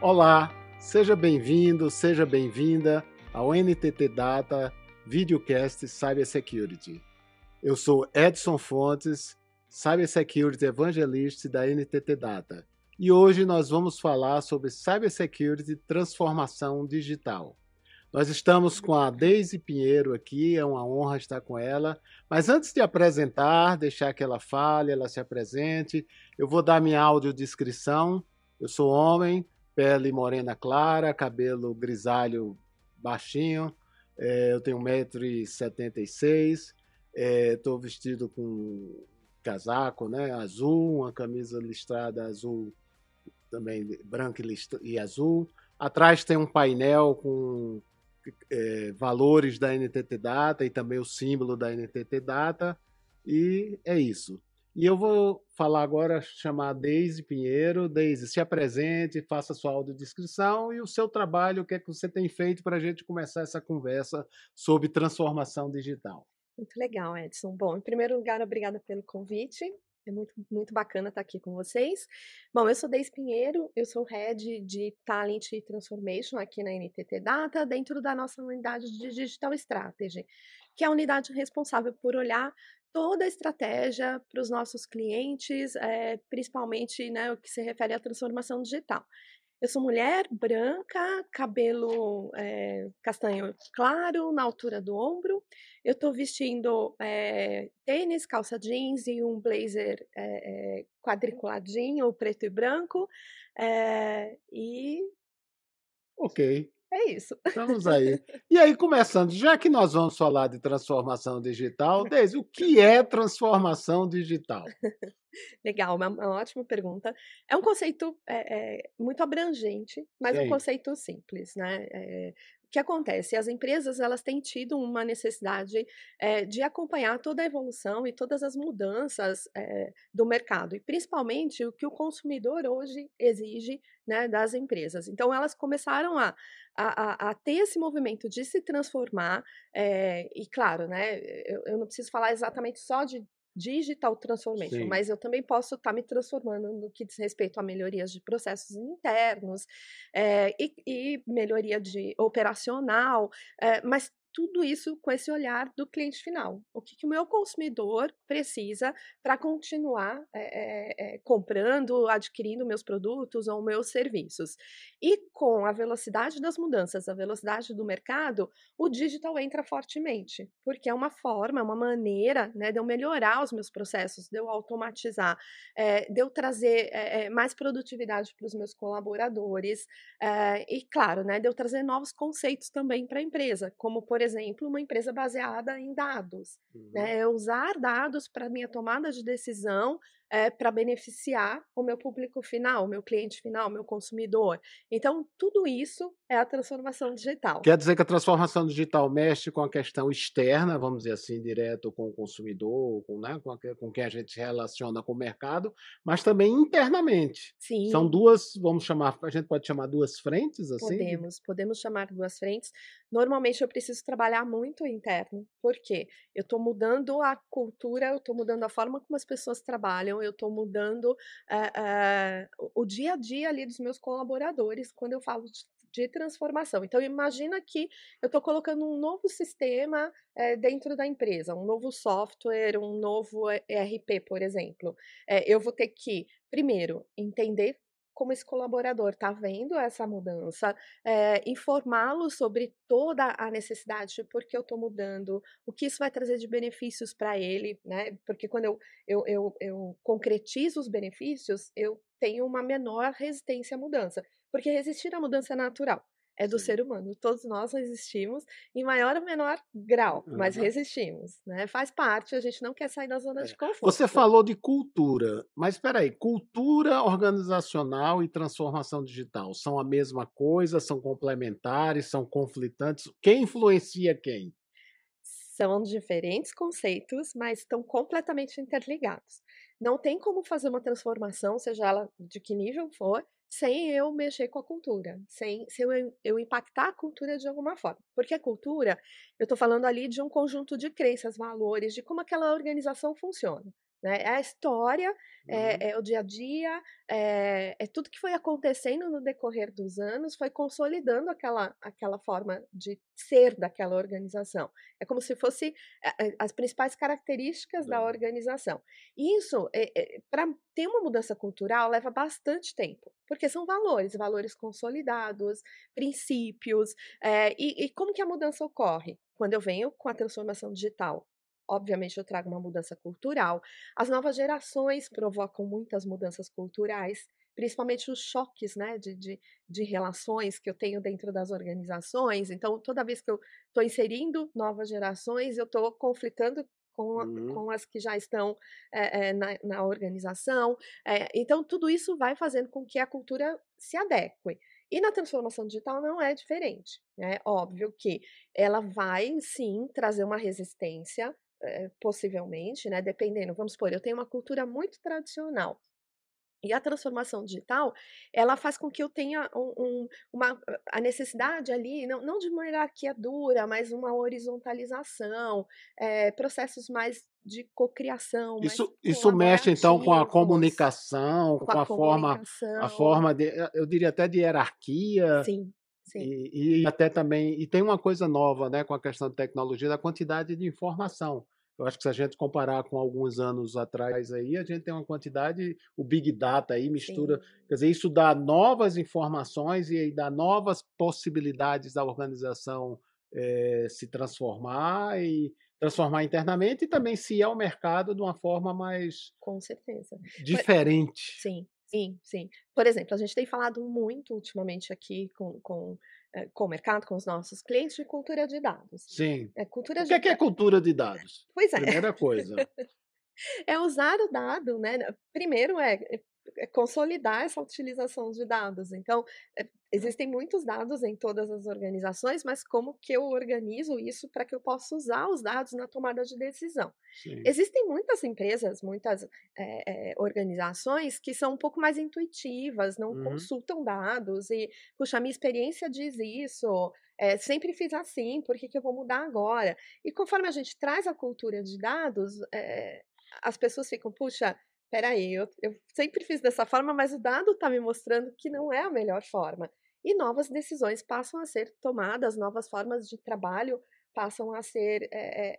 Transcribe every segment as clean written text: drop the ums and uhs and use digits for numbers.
Olá, seja bem-vindo, seja bem-vinda ao NTT Data Videocast Cybersecurity. Eu sou Edson Fontes, Cybersecurity Evangelist da NTT Data. E hoje nós vamos falar sobre Cybersecurity e Transformação Digital. Nós estamos com a Deise Pinheiro aqui, é uma honra estar com ela. Mas antes de apresentar, deixar que ela fale, ela se apresente, eu vou dar minha audiodescrição. Eu sou homem, pele morena clara, cabelo grisalho baixinho, eu tenho 1,76 m, estou vestido com casaco, né, azul, uma camisa listrada azul, também branca e azul. Atrás tem um painel com valores da NTT Data e também o símbolo da NTT Data, e é isso. E eu vou falar agora, chamar a Deise Pinheiro. Deise, se apresente, faça sua audiodescrição e o seu trabalho, o que é que você tem feito para a gente começar essa conversa sobre transformação digital. Muito legal, Edson. Bom, em primeiro lugar, obrigada pelo convite. É muito bacana estar aqui com vocês. Bom, eu sou Deise Pinheiro, eu sou Head de Talent e Transformation aqui na NTT Data, dentro da nossa unidade de Digital Strategy, que é a unidade responsável por olhar toda a estratégia para os nossos clientes, principalmente, né, o que se refere à transformação digital. Eu sou mulher, branca, cabelo castanho claro, na altura do ombro. Eu estou vestindo tênis, calça jeans e um blazer quadriculadinho, preto e branco. E Ok, é isso. estamos aí. E aí, começando, já que nós vamos falar de transformação digital, Deise, o que é transformação digital? Legal, uma ótima pergunta. É um conceito, muito abrangente, mas um Sim, conceito simples, né. O que acontece? As empresas, elas têm tido uma necessidade, de acompanhar toda a evolução e todas as mudanças, do mercado, e principalmente o que o consumidor hoje exige, né, das empresas. Então elas começaram a ter esse movimento de se transformar, e claro, né, eu não preciso falar exatamente só de digital transformation, sim. mas eu também posso estar me transformando no que diz respeito a melhorias de processos internos, e melhoria de operacional, mas tudo isso com esse olhar do cliente final. O que que o meu consumidor precisa para continuar, comprando, adquirindo meus produtos ou meus serviços. E com a velocidade das mudanças, a velocidade do mercado, o digital entra fortemente, porque é uma forma, é uma maneira, né, de eu melhorar os meus processos, de eu automatizar, de eu trazer, mais produtividade para os meus colaboradores, e claro, né, de eu trazer novos conceitos também para a empresa, como por exemplo, uma empresa baseada em dados, Uhum. né, eu usar dados para minha tomada de decisão, para beneficiar o meu público final, o meu cliente final, o meu consumidor. Então tudo isso é a transformação digital. Quer dizer que a transformação digital mexe com a questão externa, vamos dizer assim, direto com o consumidor, com, né, com quem a gente se relaciona com o mercado, mas também internamente. São Sim. duas, vamos chamar, a gente pode chamar duas frentes, assim? Podemos chamar 2 frentes. Normalmente eu preciso trabalhar muito o interno, porque eu estou mudando a cultura, eu estou mudando a forma como as pessoas trabalham, eu estou mudando, o dia a dia ali dos meus colaboradores quando eu falo de transformação. Então imagina que eu estou colocando um novo sistema, dentro da empresa, um novo software, um novo ERP, por exemplo. Eu vou ter que, primeiro, entender como esse colaborador está vendo essa mudança, informá-lo sobre toda a necessidade de por que eu estou mudando, o que isso vai trazer de benefícios para ele, né, porque quando eu concretizo os benefícios, eu tenho uma menor resistência à mudança, porque resistir à mudança é natural, é do Sim. ser humano, todos nós resistimos em maior ou menor grau, mas Aham. resistimos, né, faz parte, a gente não quer sair da zona de Você conforto. falou de cultura, mas espera aí, cultura organizacional e transformação digital são a mesma coisa, são complementares, são conflitantes? Quem influencia quem? São diferentes conceitos, mas estão completamente interligados. Não tem como fazer uma transformação, seja ela de que nível for, sem eu mexer com a cultura, sem eu impactar a cultura de alguma forma. Porque a cultura, eu estou falando ali de um conjunto de crenças, valores, de como aquela organização funciona. né, é a história, Uhum. é o dia a dia, é tudo que foi acontecendo no decorrer dos anos, foi consolidando aquela forma de ser daquela organização. É como se fosse as principais características da Da organização. Isso, pra ter uma mudança cultural leva bastante tempo, porque são valores, valores consolidados, princípios, e como que a mudança ocorre? Quando eu venho com a transformação digital, obviamente eu trago uma mudança cultural, as novas gerações provocam muitas mudanças culturais, principalmente os choques, né, de relações que eu tenho dentro das organizações, então toda vez que eu estou inserindo novas gerações, eu estou conflitando Uhum. com as que já estão, na organização, então tudo isso vai fazendo com que a cultura se adeque. E na transformação digital não é diferente, né, óbvio que ela vai sim trazer uma resistência, possivelmente, né, dependendo, vamos supor, eu tenho uma cultura muito tradicional, e a transformação digital, ela faz com que eu tenha uma a necessidade ali, não de uma hierarquia dura, mas uma horizontalização, processos mais de cocriação, mais Isso mexe então com a colaborativos, comunicação, com a com a comunicação. forma de eu diria até de hierarquia, Sim, sim. e até também tem uma coisa nova, né, com a questão de tecnologia, da quantidade de informação. Eu acho que se a gente comparar com alguns anos atrás aí, a gente tem uma quantidade o Big Data aí mistura, Sim, quer dizer, isso dá novas informações e aí dá novas possibilidades da organização, se transformar e transformar internamente e também se ir ao mercado de uma forma mais com certeza. Por diferente. sim, sim, sim. Por exemplo, a gente tem falado muito ultimamente aqui com o mercado, com os nossos clientes, de cultura de dados. Sim. Cultura O de que é da cultura de dados? pois é. Primeira coisa. É usar o dado, né, primeiro é consolidar essa utilização de dados, então, existem muitos dados em todas as organizações, mas como que eu organizo isso para que eu possa usar os dados na tomada de decisão? Sim. Existem muitas empresas, muitas, organizações que são um pouco mais intuitivas, não Uhum. consultam dados e: "Puxa, a minha experiência diz isso, sempre fiz assim, por que que eu vou mudar agora?". E conforme a gente traz a cultura de dados, as pessoas ficam: "Puxa, espera aí, eu sempre fiz dessa forma, mas o dado está me mostrando que não é a melhor forma". E novas decisões passam a ser tomadas, novas formas de trabalho passam a ser,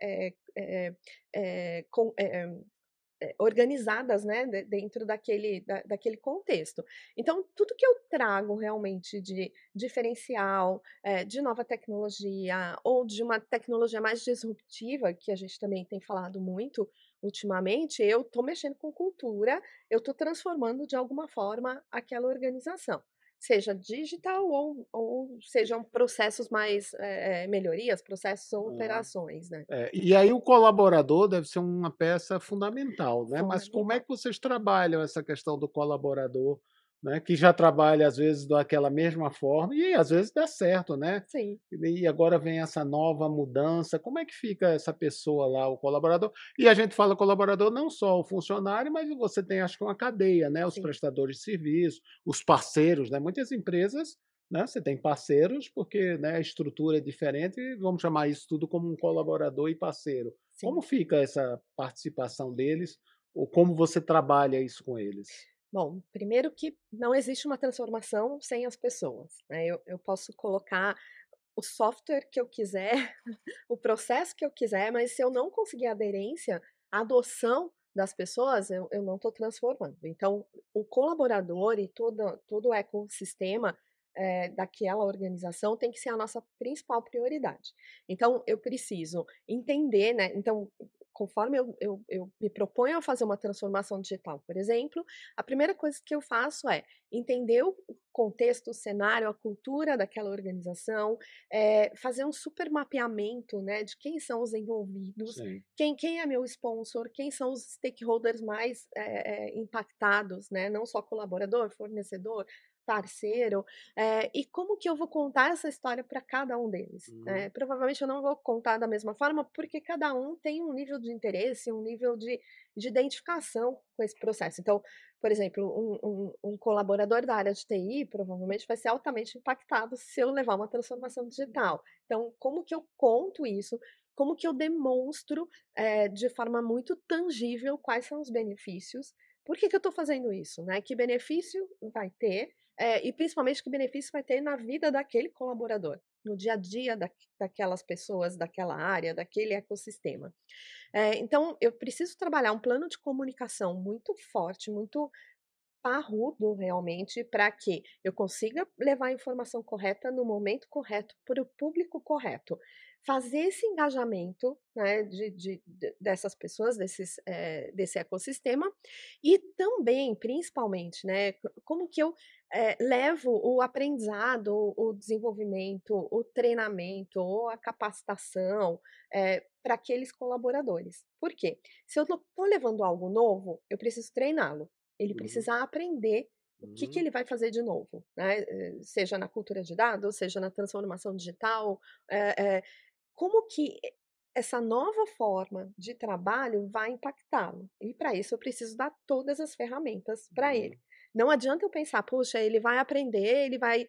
organizadas, né, dentro daquele contexto. Então, tudo que eu trago realmente de diferencial, de nova tecnologia ou de uma tecnologia mais disruptiva, que a gente também tem falado muito ultimamente, eu estou mexendo com cultura, eu estou transformando de alguma forma aquela organização, seja digital ou sejam processos mais, melhorias, processos ou Hã. operações, né. E aí o colaborador deve ser uma peça fundamental, né, mas como é Fundamental. que vocês trabalham essa questão do colaborador, né, que já trabalha às vezes daquela mesma forma e às vezes dá certo, né, Sim, e agora vem essa nova mudança, como é que fica essa pessoa lá, o colaborador? E a gente fala colaborador não só o funcionário, mas você tem acho que uma cadeia, né, os sim. prestadores de serviço, os parceiros, né, muitas empresas, né, você tem parceiros, porque, né, a estrutura é diferente, vamos chamar isso tudo como um colaborador e parceiro. Como Sim. fica essa participação deles, ou como você trabalha isso com eles? Bom, primeiro que não existe uma transformação sem as pessoas, né, eu posso colocar o software que eu quiser, o processo que eu quiser, mas se eu não conseguir aderência, a adoção das pessoas, eu não estou transformando. Então, o colaborador e todo o ecossistema, daquela organização tem que ser a nossa principal prioridade. Então, eu preciso entender, né, então, conforme eu me proponho a fazer uma transformação digital, por exemplo, a primeira coisa que eu faço é entender o contexto, o cenário, a cultura daquela organização, fazer um super mapeamento, né, de quem são os envolvidos, Sim. quem é meu sponsor, quem são os stakeholders mais, impactados, né, não só colaborador, fornecedor, parceiro, e como que eu vou contar essa história para cada um deles, Uhum. né. Provavelmente eu não vou contar da mesma forma, porque cada um tem um nível de interesse, um nível de identificação com esse processo. Então, por exemplo, um colaborador da área de TI provavelmente vai ser altamente impactado se eu levar uma transformação digital. Então, como que eu conto isso? como que eu demonstro, de forma muito tangível quais são os benefícios. Por que que eu estou fazendo isso, né? Que benefício vai ter, e principalmente que benefício vai ter na vida daquele colaborador, no dia a dia daquelas pessoas, daquela área, daquele ecossistema. Então eu preciso trabalhar um plano de comunicação muito forte, muito parrudo realmente, para que eu consiga levar a informação correta no momento correto, para o público correto. Fazer esse engajamento, né, dessas pessoas, desse ecossistema, e também, principalmente, né, como que eu levo o aprendizado, o desenvolvimento, o treinamento ou a capacitação para aqueles colaboradores. Por quê? Se eu estou levando algo novo, eu preciso treiná-lo. Ele Uhum, precisa aprender o que que uhum, ele vai fazer de novo, né, seja na cultura de dados, seja na transformação digital, eh eh, como que essa nova forma de trabalho vai impactá-lo. E para isso eu preciso dar todas as ferramentas para ele. uhum, Não adianta eu pensar: "Puxa, ele vai aprender, ele vai,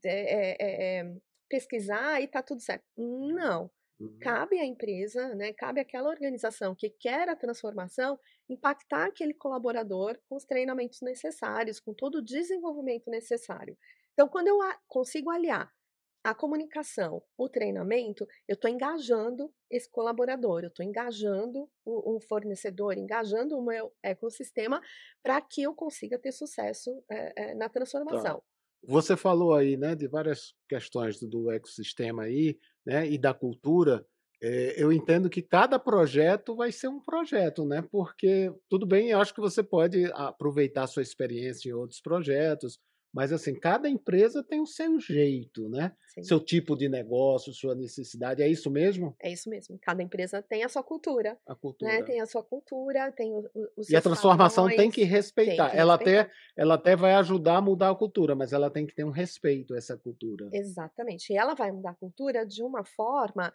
pesquisar e tá tudo certo". Não, uhum. cabe à empresa, né, cabe àquela organização que quer a transformação impactar aquele colaborador com os treinamentos necessários, com todo o desenvolvimento necessário. Então, quando eu consigo aliar a comunicação, o treinamento, eu estou engajando esse colaborador, eu estou engajando o fornecedor, engajando o meu ecossistema para que eu consiga ter sucesso na Tá. transformação. Você falou aí, né, de várias questões do ecossistema aí, né, e da cultura. Eu entendo que cada projeto vai ser um projeto, né, porque tudo bem, eu acho que você pode aproveitar a sua experiência em outros projetos, mas assim, cada empresa tem o seu jeito, né, Sim. seu tipo de negócio, sua necessidade, é isso mesmo? É isso mesmo, cada empresa tem a sua cultura, A né, cultura. tem a sua cultura, tem os E a seus transformação tem padrões, que tem respeitar. que Ela respeitar. ela até vai ajudar a mudar a cultura, mas ela tem que ter um respeito a essa cultura. Exatamente. E ela vai mudar a cultura de uma forma,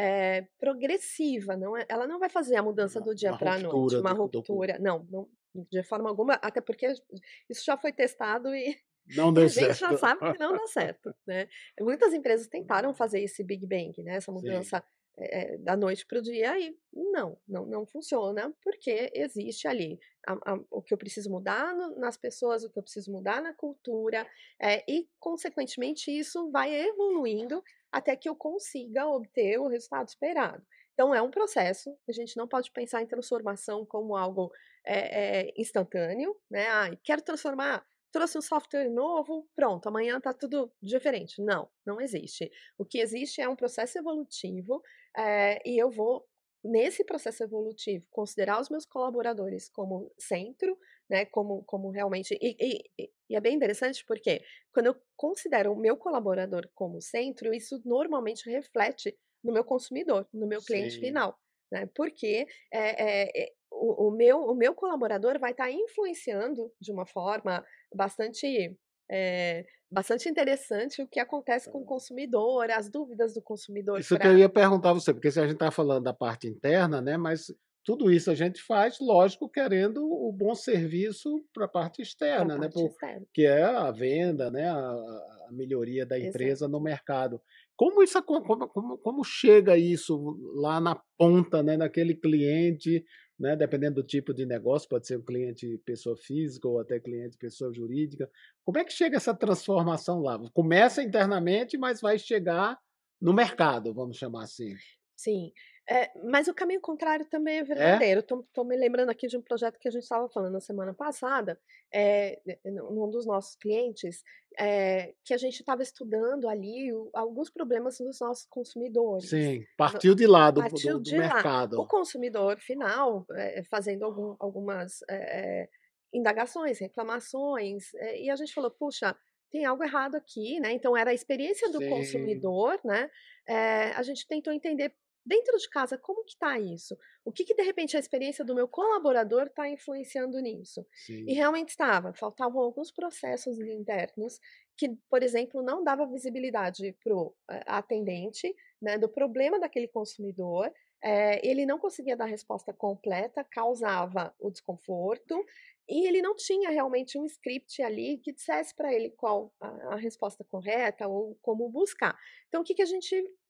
progressiva, não é, ela não vai fazer a mudança do dia Uma para a noite, ruptura uma do cu ruptura, não, não, de forma alguma, até porque isso já foi testado e não e deu a gente já certo. sabe que não dá certo, né. Muitas empresas tentaram fazer esse Big Bang, né, essa Sim, mudança, da noite para o dia e não funciona, porque existe ali o que eu preciso mudar nas pessoas, o que eu preciso mudar na cultura, e consequentemente isso vai evoluindo até que eu consiga obter o resultado esperado. Então é um processo, a gente não pode pensar em transformação como algo, instantâneo, né, "Ai, quero transformar, trouxe um software novo, pronto, amanhã está tudo diferente". Não, não existe. O que existe é um processo evolutivo, e eu vou, nesse processo evolutivo, considerar os meus colaboradores como centro, né, como realmente e é bem interessante, porque quando eu considero o meu colaborador como centro, isso normalmente reflete no meu consumidor, no meu cliente sim. final, né, porque, o meu colaborador vai estar influenciando de uma forma bastante, bastante interessante o que acontece com o consumidor, as dúvidas do consumidor Isso que eu para ia perguntar a você, porque se a gente está falando da parte interna, né, mas tudo isso a gente faz, lógico, querendo o bom serviço para a parte a externa, né, parte externa. que é a venda, né, a melhoria da empresa no Exato. mercado. Como isso como chega isso lá na ponta, né, naquele cliente, né, dependendo do tipo de negócio, pode ser um cliente pessoa física ou até cliente pessoa jurídica. Como é que chega essa transformação lá? Começa internamente, mas vai chegar no mercado, vamos chamar assim. Sim, mas o caminho contrário também é É? verdadeiro. Tô me lembrando aqui de um projeto que a gente estava falando na semana passada, num dos nossos clientes, que a gente estava estudando ali alguns problemas dos nossos consumidores. Sim, partiu de lá do Partiu do de lá. O mercado. consumidor final, fazendo algumas, indagações, reclamações, e a gente falou: "Puxa, tem algo errado aqui", né, então era a experiência do Sim, consumidor, né, a gente tentou entender dentro de casa como que está isso, o que que de repente a experiência do meu colaborador está influenciando nisso. E sim. realmente estava, faltavam alguns processos internos que, por exemplo, não dava visibilidade para o atendente, né, do problema daquele consumidor, ele não conseguia dar a resposta completa, causava o desconforto, e ele não tinha realmente um script ali que dissesse para ele qual a resposta correta ou como buscar. Então o que que a gente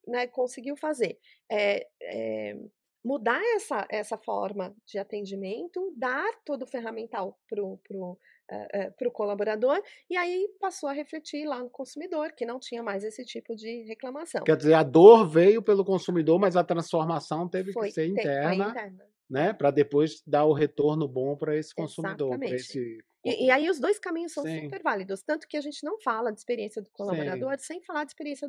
né, conseguiu fazer? Eh eh, Mudar essa forma de atendimento, dar todo o ferramental para o colaborador, e aí passou a refletir lá no consumidor, que não tinha mais esse tipo de reclamação. Quer dizer, a dor veio pelo consumidor, mas a transformação teve que ser Foi interna, interna. né, para depois dar o retorno bom para esse consumidor, para Exatamente. esse E aí os 2 caminhos são sim, super válidos, tanto que a gente não fala de experiência do sim, colaborador sem falar de experiência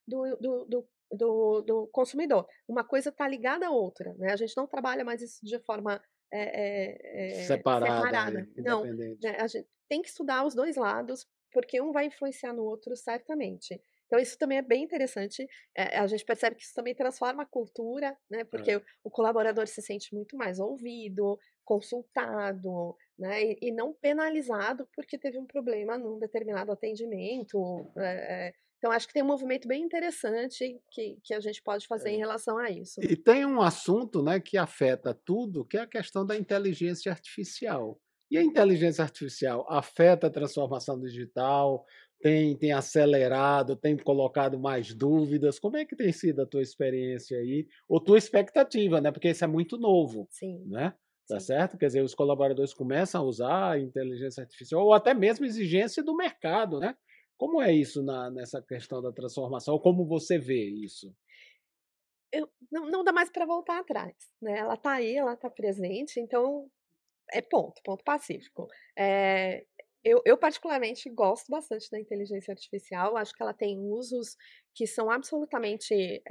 do consumidor. Uma coisa está ligada à outra, né, a gente não trabalha mais isso de forma, separada, separada. Não, independente. né, a gente tem que estudar os 2 lados, porque um vai influenciar no outro certamente. Então isso também é bem interessante, a gente percebe que isso também transforma a cultura, né, porque É. o colaborador se sente muito mais ouvido, consultado, né, e não penalizado porque teve um problema num determinado atendimento, então acho que tem um movimento bem interessante que a gente pode fazer em relação a isso. E tem um assunto, né, que afeta tudo, que é a questão da inteligência artificial. E a inteligência artificial afeta a transformação digital, tem acelerado, tem colocado mais dúvidas. Como é que tem sido a tua experiência aí, ou tua expectativa, né, porque isso é muito novo, Sim, né, tá sim. certo? Quer dizer, os colaboradores começam a usar a inteligência artificial ou até mesmo exigência do mercado, né. Como é isso nessa questão da transformação, ou como você vê isso? Eu não dá mais para voltar atrás, né, ela está aí, ela está presente, então é ponto pacífico. Eu particularmente gosto bastante da inteligência artificial, acho que ela tem usos que são absolutamente,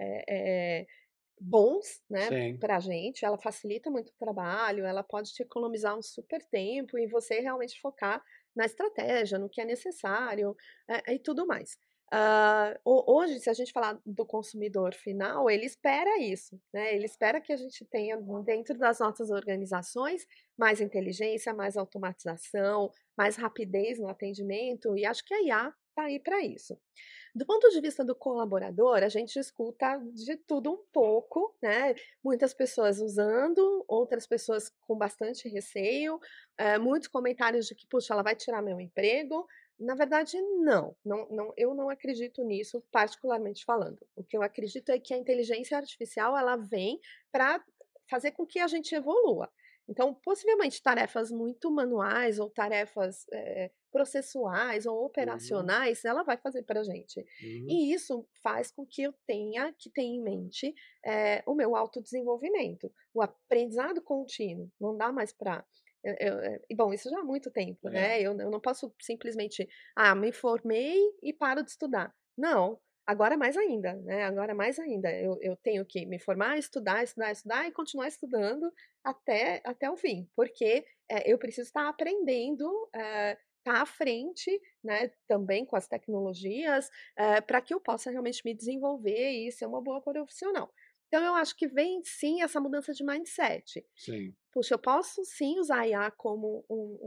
bons, né, Sim. para a gente, ela facilita muito o trabalho, ela pode te economizar um super tempo e você realmente focar na estratégia, no que é necessário, e tudo mais. Hoje, se a gente falar do consumidor final, ele espera isso, né, ele espera que a gente tenha dentro das nossas organizações mais inteligência, mais automatização, mais rapidez no atendimento, e acho que a IA está aí para isso. Do ponto de vista do colaborador, a gente escuta de tudo um pouco, né, muitas pessoas usando, outras pessoas com bastante receio, muitos comentários de que: "Puxa, ela vai tirar meu emprego". Na verdade, não, eu não acredito nisso, particularmente falando. O que eu acredito é que a inteligência artificial, ela vem para fazer com que a gente evolua. Então, possivelmente tarefas muito manuais ou tarefas, processuais ou Uhum, operacionais, ela vai fazer para a gente. uhum. E isso faz com que eu tenha que ter em mente, o meu autodesenvolvimento, o aprendizado contínuo, não dá mais para e bom, isso já há muito tempo, É. né, eu não posso simplesmente: "Ah, me formei e paro de estudar". Não, agora mais ainda, né, agora mais ainda, eu tenho que me formar, estudar, estudar, estudar e continuar estudando até o fim, porque, eu preciso estar aprendendo, estar à frente, né, também com as tecnologias, para que eu possa realmente me desenvolver e ser uma boa profissional. Então eu acho que vem sim essa mudança de mindset. Sim. Puxa, eu posso sim usar a IA como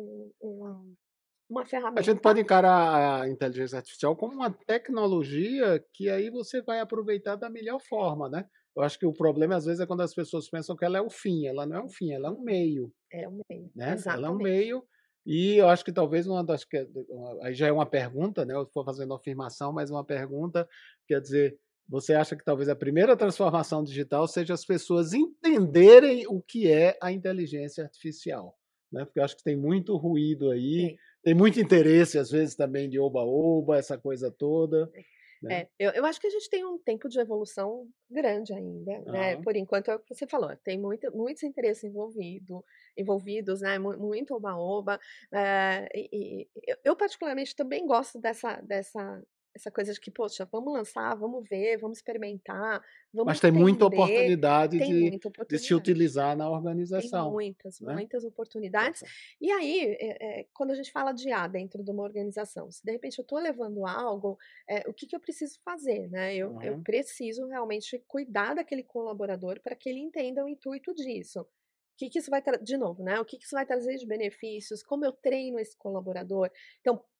uma A gente ferramenta. pode encarar a inteligência artificial como uma tecnologia que aí você vai aproveitar da melhor forma, né. Eu acho que o problema às vezes é quando as pessoas pensam que ela é o fim, ela não é um fim, ela é um meio, É o meio, né, ela é um exatamente. meio, e eu acho que talvez uma das que aí já é uma pergunta, né, eu estou fazendo uma afirmação, mas uma pergunta, quer dizer, você acha que talvez a primeira transformação digital seja as pessoas entenderem o que é a inteligência artificial, né, porque eu acho que tem muito ruído aí, Tem. tem muito interesse às vezes também de oba-oba, essa coisa toda, né. Eu acho que a gente tem um tempo de evolução grande ainda, né, Aham. por enquanto é o que você falou, tem muitos interesses envolvidos, né, muito oba-oba, eu particularmente também gosto dessa essa coisa de que: "Poxa, vamos lançar, vamos ver, vamos experimentar, vamos Mas tem muita entender", oportunidade tem de muita se oportunidade. utilizar na Tem organização, né. muitas Tá oportunidades. certo. E aí, quando a gente fala de IA dentro de uma organização, se de repente eu estou levando algo, o que que eu preciso fazer, né? Eu Aham. preciso realmente cuidar daquele colaborador para que ele entenda o intuito disso. O que que isso vai de novo, né? O que que isso vai trazer de benefícios? Como eu treino esse colaborador? Então,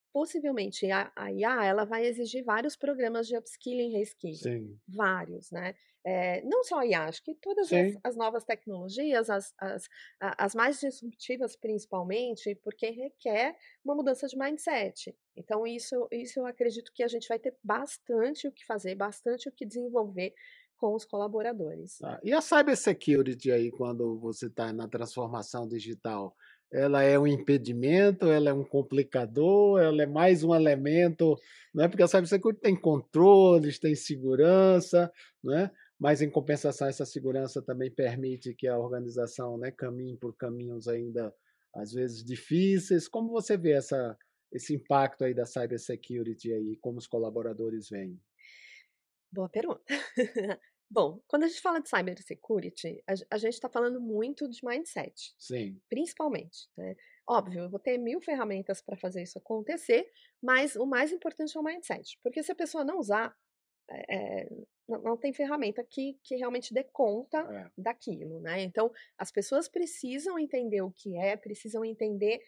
possivelmente a IA ela vai exigir vários programas de upskilling e reskilling, Sim, vários, né. Não só a IA, acho que todas sim. as novas tecnologias, as mais disruptivas principalmente, porque requer uma mudança de mindset. Então isso eu acredito que a gente vai ter bastante o que fazer, bastante o que desenvolver com os colaboradores. Tá. E a cybersecurity aí, quando você está na transformação digital, ela é um impedimento, ela é um complicador, ela é mais um elemento, não é? Porque a cybersecurity tem controles, tem segurança, não é? Mas em compensação essa segurança também permite que a organização, né, caminhe por caminhos ainda às vezes difíceis. Como você vê esse impacto aí da cybersecurity aí, como os colaboradores veem? Boa pergunta. Bom, quando a gente fala de cybersecurity, a gente está falando muito de mindset, Sim, principalmente, né. Óbvio, eu vou ter 1000 ferramentas para fazer isso acontecer, mas o mais importante é o mindset, porque se a pessoa não usar, não tem ferramenta que realmente dê conta é. daquilo, né. Então, as pessoas precisam entender o que é, precisam entender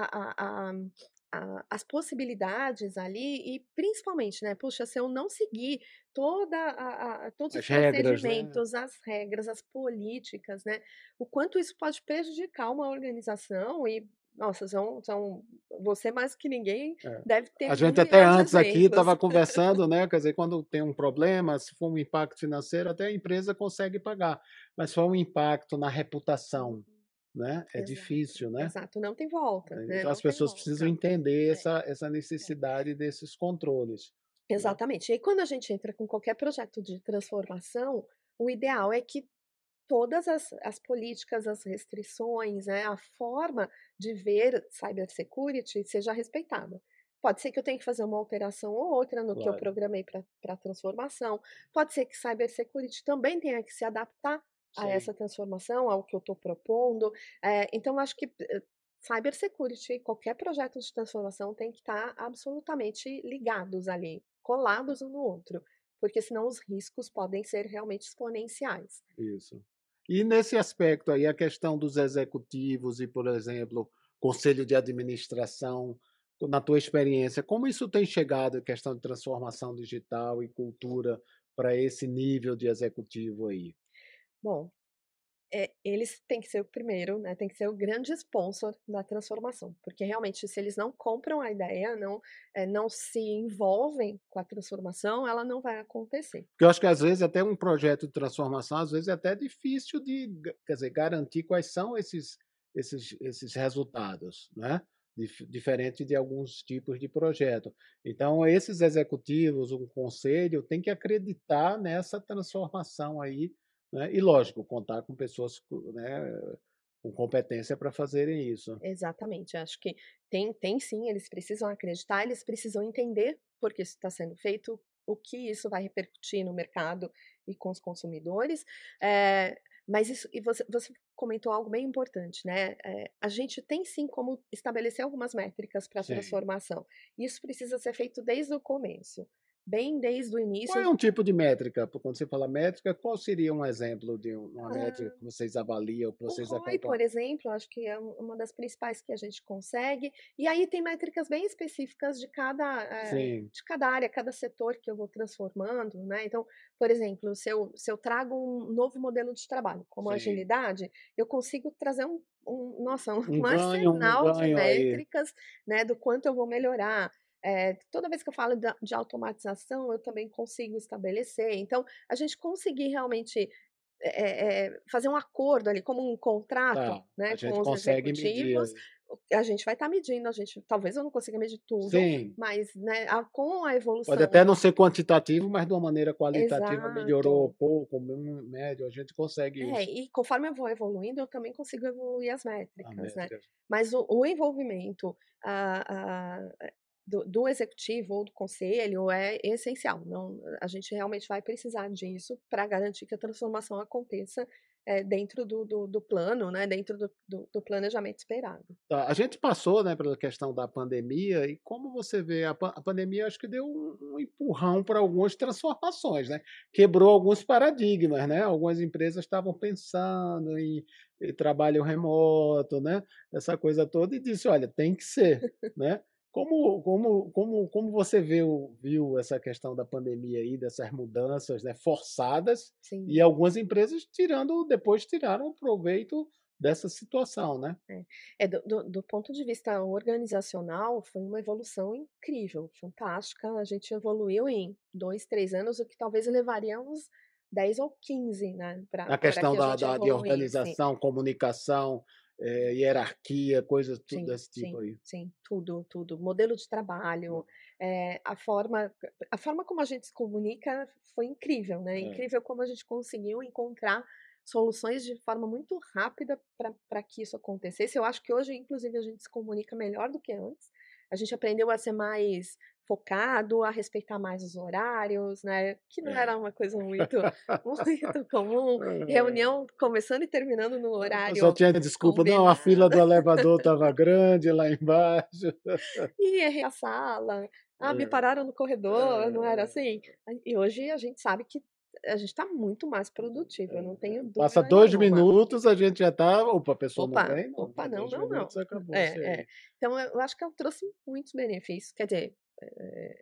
as possibilidades ali e principalmente, né, puxa, se eu não seguir todos os As regras, né? procedimentos, as regras, as políticas, né, o quanto isso pode prejudicar uma organização e, nossa, você mais que ninguém É. deve ter A gente até milhões de antes aqui exemplos. estava conversando, né, quer dizer, quando tem um problema, se for um impacto financeiro, até a empresa consegue pagar, mas se for um impacto na reputação, né, é Exato, difícil, né. exato, não tem volta, né, Então as não tem pessoas precisam volta. entender É, essa é. necessidade desses controles, né. Exatamente. E aí quando a gente entra com qualquer projeto de transformação, o ideal é que todas as políticas, as restrições, né, a forma de ver cybersecurity seja respeitada. Pode ser que eu tenha que fazer uma alteração ou outra no que eu Claro, programei para a transformação, pode ser que cybersecurity também tenha que se adaptar a essa sim, transformação, ao que eu estou propondo. Então acho que cybersecurity, qualquer projeto de transformação tem que estar absolutamente ligados ali, colados um no outro, porque senão os riscos podem ser realmente exponenciais. isso. E nesse aspecto aí, a questão dos executivos e, por exemplo, conselho de administração, na tua experiência, como isso tem chegado, a questão de transformação digital e cultura para esse nível de executivo aí? Bom, eles têm que ser o primeiro, né, tem que ser o grande sponsor da transformação, porque realmente se eles não compram a ideia, não se envolvem com a transformação, ela não vai acontecer. Porque eu acho que às vezes até um projeto de transformação, às vezes é até difícil de, quer dizer, garantir quais são esses resultados, né? Diferente de alguns tipos de projeto. Então, esses executivos, um conselho, tem que acreditar nessa transformação aí, né? E lógico, contar com pessoas, né, com competência para fazerem isso. Exatamente, acho que tem sim, eles precisam acreditar, eles precisam entender por que isso está sendo feito, o que isso vai repercutir no mercado e com os consumidores, mas isso e você comentou algo bem importante, né, a gente tem sim como estabelecer algumas métricas para a Sim. transformação, isso precisa ser feito desde o começo, bem desde o Qual é início. um tipo de métrica? Quando você fala métrica, qual seria um exemplo de uma métrica ah, que vocês avaliam, que O vocês ROI, por acompanham? exemplo, acho que é uma das principais que a gente consegue, e aí tem métricas bem específicas Sim, de cada área, cada setor que eu vou transformando, né. Então, por exemplo, se eu trago um novo modelo de trabalho, como a sim. agilidade, eu consigo trazer nossa, um Um arsenal de ganho aí. métricas, né, do quanto eu vou melhorar. Toda vez que eu falo de automatização, eu também consigo estabelecer. Então, a gente conseguir realmente fazer um acordo ali, como um contrato, Tá, a né, com gente os consegue medir executivos, aí. a gente vai estar medindo, a gente talvez eu não consiga medir tudo, Sim, mas, né, com a pode evolução. até não ser quantitativo, mas de uma maneira qualitativa melhorou Exato. pouco, médio, a gente consegue isso. E conforme eu vou evoluindo, eu também consigo evoluir as A métricas, né. métrica. Mas o envolvimento, do executivo ou do conselho é essencial, não, a gente realmente vai precisar disso para garantir que a transformação aconteça, dentro do plano, né, dentro do planejamento esperado. Tá, a gente passou, né, pela questão da pandemia e como você vê a pandemia acho que deu um empurrão para algumas transformações, né, quebrou alguns paradigmas, né, algumas empresas estavam pensando em trabalho remoto, né, essa coisa toda e disse: "Olha, tem que ser", né. Como você viu essa questão da pandemia aí, dessas mudanças, né, forçadas, Sim. e algumas empresas depois tiraram proveito dessa situação, né? É. Do ponto de vista organizacional, foi uma evolução incrível, fantástica. A gente evoluiu em 2, 3 anos, o que talvez levaria uns 10 ou 15, né, A para questão que a da gente da de evoluísse. organização, comunicação, hierarquia, coisas tudo Sim, desse tipo sim, aí. sim, tudo, tudo. Modelo de trabalho, a forma como a gente se comunica foi incrível, né, É. incrível como a gente conseguiu encontrar soluções de forma muito rápida para que isso acontecesse. Eu acho que hoje, inclusive, a gente se comunica melhor do que antes. A gente aprendeu a ser mais focado, a respeitar mais os horários, né, que não É. era uma coisa muito muito comum, reunião começando e terminando no A pessoa horário tinha desculpa: "Não, a fila combinado. do elevador estava grande lá embaixo". E errei a sala, me É, pararam no corredor, não era é, assim? E hoje a gente sabe que a gente está muito mais produtivo, eu não tenho passa dúvida 2 nenhuma. minutos, a gente já está "Opa, a pessoa não Opa, vem? Não, opa, dá não, 2 não, minutos, não. acabou-se É, é. aí". Então eu acho que ela trouxe muitos benefícios, quer dizer, eh,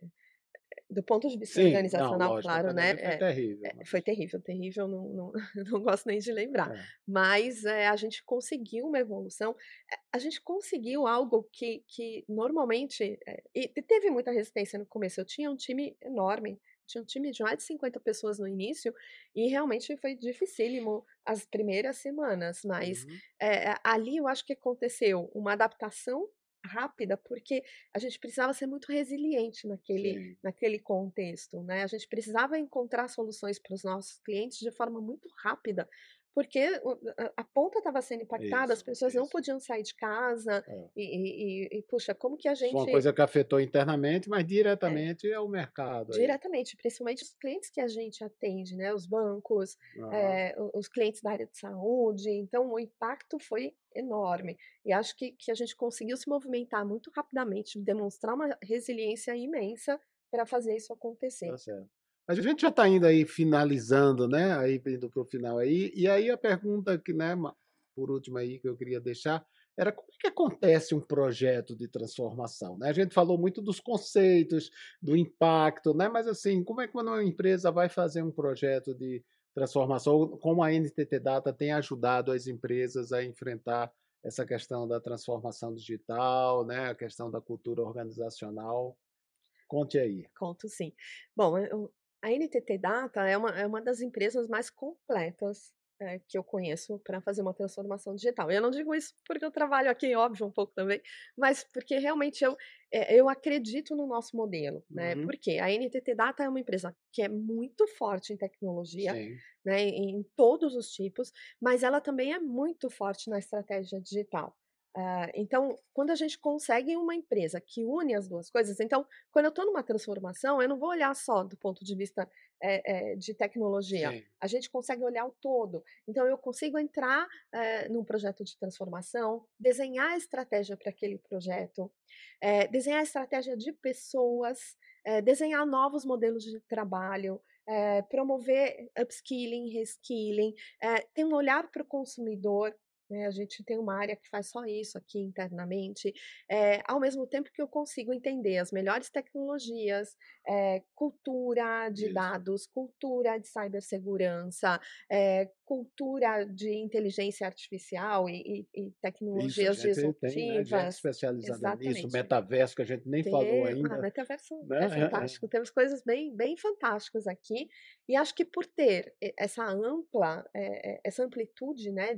do ponto de vista Sim, não, organizacional, lógico, a claro, né, pandemia foi terrível, mas foi terrível, terrível, não não gosto nem de lembrar, é, mas, a gente conseguiu uma evolução, a gente conseguiu algo que normalmente, e teve muita resistência no começo, eu tinha um time enorme, tinha um time de mais de 50 pessoas no início, e realmente foi dificílimo as primeiras semanas, mas, uhum, ali eu acho que aconteceu uma adaptação rápida, porque a gente precisava ser muito resiliente sim, naquele contexto, né, a gente precisava encontrar soluções para os nossos clientes de forma muito rápida, porque a ponta estava sendo impactada, as isso, pessoas não isso, podiam sair de casa, é. puxa, como que a Isso foi uma gente coisa que afetou internamente, mas é, diretamente é o mercado aí. diretamente, principalmente os clientes que a gente atende, né, os bancos, Aham, o os clientes da área de saúde, então o impacto foi enorme. E acho que a gente conseguiu se movimentar muito rapidamente, demonstrar uma resiliência imensa para fazer isso acontecer. tá certo. A gente já está indo aí finalizando, né, aí indo para o final aí, e aí a pergunta que, né, por último aí que eu queria deixar, era como é que acontece um projeto de transformação, né? A gente falou muito dos conceitos, do impacto, né, mas assim, como é que quando uma empresa vai fazer um projeto de transformação, ou como a NTT Data tem ajudado as empresas a enfrentar essa questão da transformação digital, né, a questão da cultura organizacional? Conte aí. Conto sim. Bom, a NTT Data é uma das empresas mais completas, que eu conheço para fazer uma transformação digital. Eu não digo isso porque eu trabalho aqui, óbvio, um pouco também, mas porque realmente eu acredito no nosso modelo, né. Uhum. Porque a NTT Data é uma empresa que é muito forte em tecnologia, Sim, né, em todos os tipos, mas ela também é muito forte na estratégia digital. Então, quando a gente consegue uma empresa que une as 2 coisas, então quando eu estou numa transformação, eu não vou olhar só do ponto de vista, de tecnologia, sim. a gente consegue olhar o todo. Então eu consigo entrar, num projeto de transformação, desenhar a estratégia para aquele projeto, desenhar a estratégia de pessoas, desenhar novos modelos de trabalho, promover upskilling, reskilling, ter um olhar para o consumidor, né, a gente tem uma área que faz só isso aqui internamente, ao mesmo tempo que eu consigo entender as melhores tecnologias, cultura de Isso. dados, cultura de cibersegurança, cultura de inteligência artificial e Isso, a tecnologias gente tem, né, gente disruptivas. especializada nisso, Exatamente. metaverso que a gente nem falou ainda, Metaverso é né. fantástico, temos coisas bem bem fantásticas aqui, e acho que por ter essa ampla, essa amplitude, né,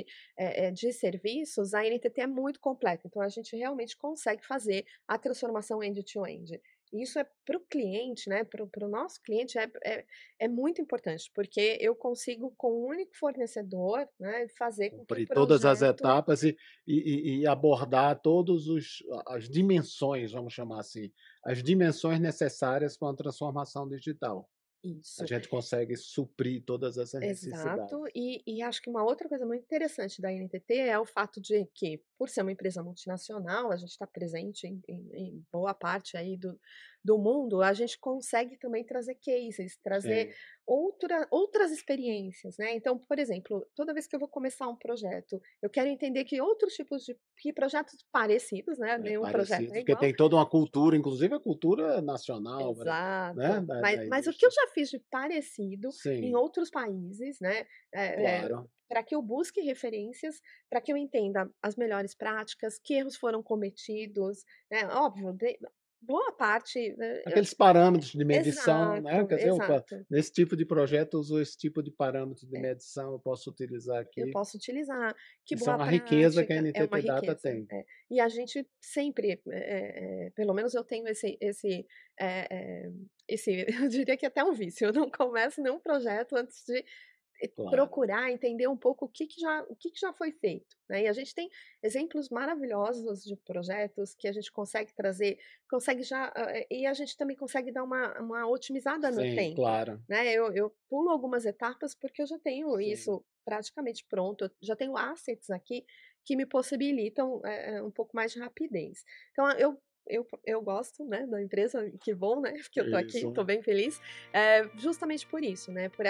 de serviços, a NTT é muito completa, então a gente realmente consegue fazer a transformação end to end. E isso é para o cliente, né, para o nosso cliente é muito importante, porque eu consigo com um único fornecedor, né, fazer com que o Cumprir todas as projeto etapas e abordar todos os as dimensões, vamos chamar assim, as dimensões necessárias para uma transformação digital. A isso. gente consegue suprir todas essas Exato, necessidades. e acho que uma outra coisa muito interessante da NTT é o fato de que, por ser uma empresa multinacional, a gente está presente em boa parte aí do mundo, a gente consegue também trazer cases, trazer Sim, outras experiências, né. Então, por exemplo, toda vez que eu vou começar um projeto, eu quero entender que outros tipos de que projetos parecidos, né, é nenhum projeto parecido, é porque igual. tem toda uma cultura, inclusive a cultura nacional, né, Exato. da Mas o que eu indústria. já fiz de parecido em Sim, outros países, né, claro. pra que eu busque referências, para que eu entenda as melhores práticas, que erros foram cometidos, né, óbvio, boa parte, Aqueles parâmetros de medição, né, exato, quer dizer, opa, exato. nesse tipo de projeto eu uso esse tipo de parâmetro de medição, eu posso utilizar Eu aqui. posso utilizar, que Isso é boa uma riqueza que a prática, é uma NTT Data riqueza, tem. E a gente sempre, pelo menos eu tenho eh esse eu diria que até um vício, eu não começo nenhum projeto antes de Claro. procurar entender um pouco o que que já foi feito, né, e a gente tem exemplos maravilhosos de projetos que a gente consegue trazer, consegue já e a gente também consegue dar uma otimizada no Sim, tempo, claro. né, eu pulo algumas etapas, porque eu já tenho Sim. isso praticamente pronto, eu já tenho assets aqui que me possibilitam, um pouco mais de rapidez. Então eu gosto, né, da empresa, que bom, né, porque eu tô aqui, tô Isso. bem feliz, justamente por isso, né, por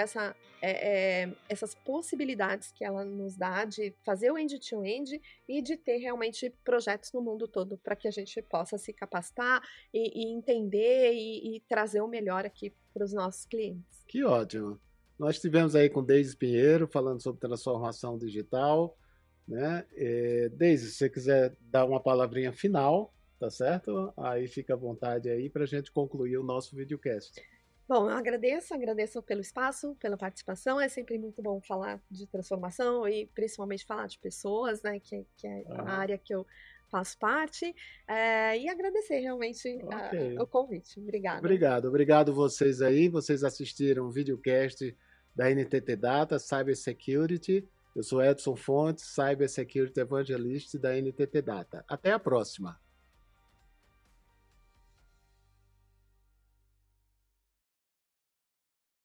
essas possibilidades que ela nos dá de fazer o end-to-end e de ter realmente projetos no mundo todo para que a gente possa se capacitar e entender e trazer o melhor aqui para os nossos clientes. Que ótimo. Nós estivemos aí com Deise Pinheiro falando sobre transformação digital, né? Deise, se você quiser dar uma palavrinha final, tá certo? Aí fica à vontade aí para a gente concluir o nosso videocast. Bom, eu agradeço pelo espaço, pela participação. É sempre muito bom falar de transformação e principalmente falar de pessoas, né, que é a Aham. área que eu faço parte, e agradecer realmente Ok. o convite. Obrigada. Obrigado, obrigado vocês aí. Vocês assistiram o videocast da NTT Data Cyber Security. Eu sou Edson Fontes, Cyber Security Evangelist da NTT Data. Até a próxima.